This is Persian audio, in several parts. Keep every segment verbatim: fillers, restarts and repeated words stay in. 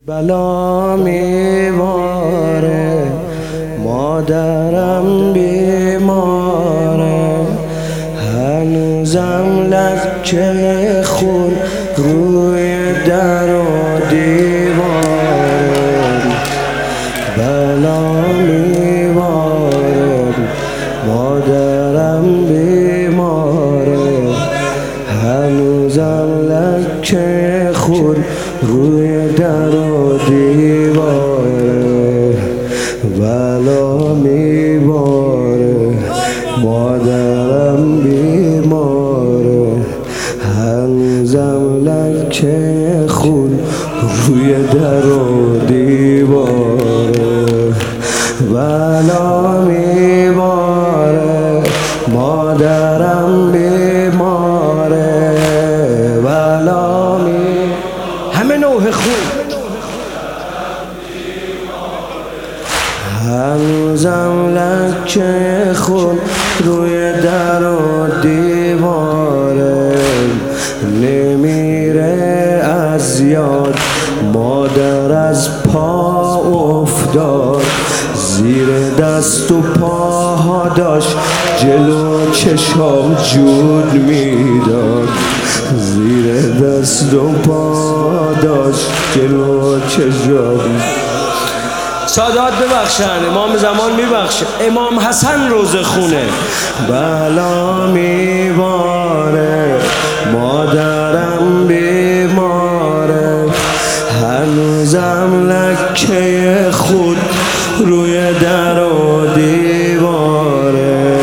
بلا میواره مادرم بیماره، هنوزم لکه خون روی در و دیواره. بلا میواره مادرم بیماره، هنوزم لکه خون روی در و دیواره. بلا میباره مادرم بیماره، هنوزم لکه خون روی در و دیواره. بلا میباره مادرم بیماره، بلا می همه نوع خون، هنوزم لکه خون روی در و دیواره. نمیره از یاد مادر از پا افتاد، زیر دست و پاها داشت جلو چشام جون میداد، زیر دست و پا داشت جلو چشام. سادات ببخشن، امام زمان میبخشه، امام حسن روزه خونه. بلا میباره مادرم بیماره، هنوزم لکه خود روی در و دیواره.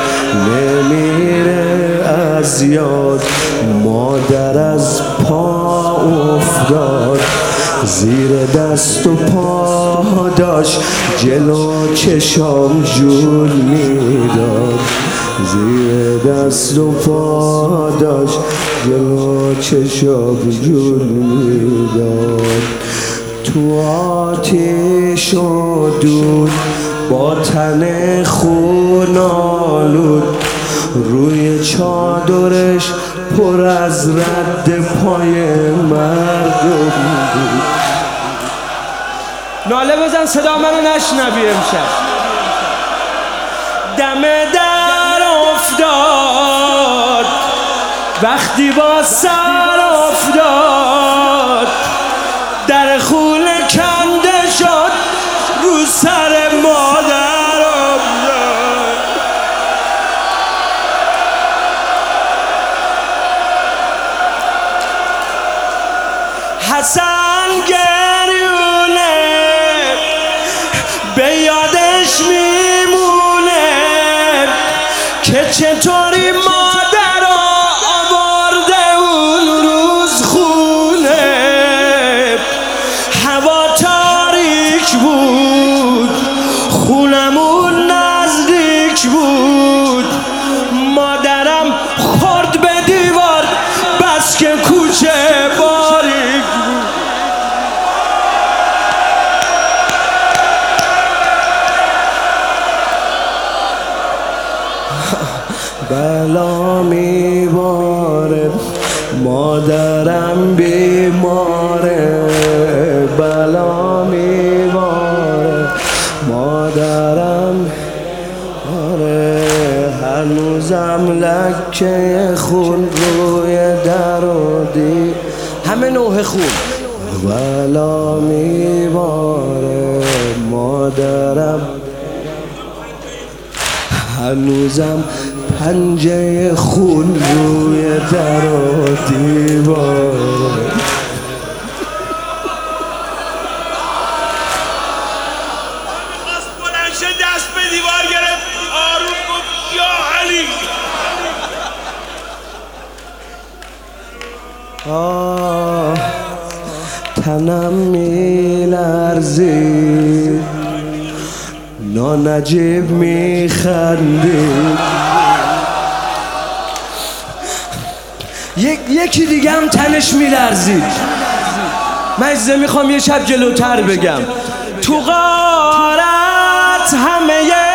نمیره از یاد مادر از پا افتاد، زیر دست و پا داشت جلو چشام جون میداد، زیر دست و پا داشت جلو چشام جون میداد. تو آتیش و دود با تن خون آلود، روی چادرش پر از رد پای مردم بود. ناله بزن صدا منو نشنوی امشب. دم در افتاد وقتی با سر افتاد، در خونه کنده شد رو سر مادر افتاد. حسن گریونه به یادش میمونه که چطوری مادر آورده اون روز خونه. هوا تاریک بود، خونمون نزدیک بود، مادرم خورد به دیوار بس که کوچه باریک بود. بلا میباره مادرم بیماره، بلا میباره مادرم آره، هنوزم لکه خون روی در و دی همه نوع خون. بلا میباره مادرم، هنوزم پنجه خون روی در و دیواره. میخواست بلنشه دست به دیوار گرفت، آروم گفت یا علی. آه تنم میلرزید، نانجیب میخندید. یک یکی دیگه هم تنش میلرزید. من اجازه میخوام یه شب جلوتر بگم. تو غارت همه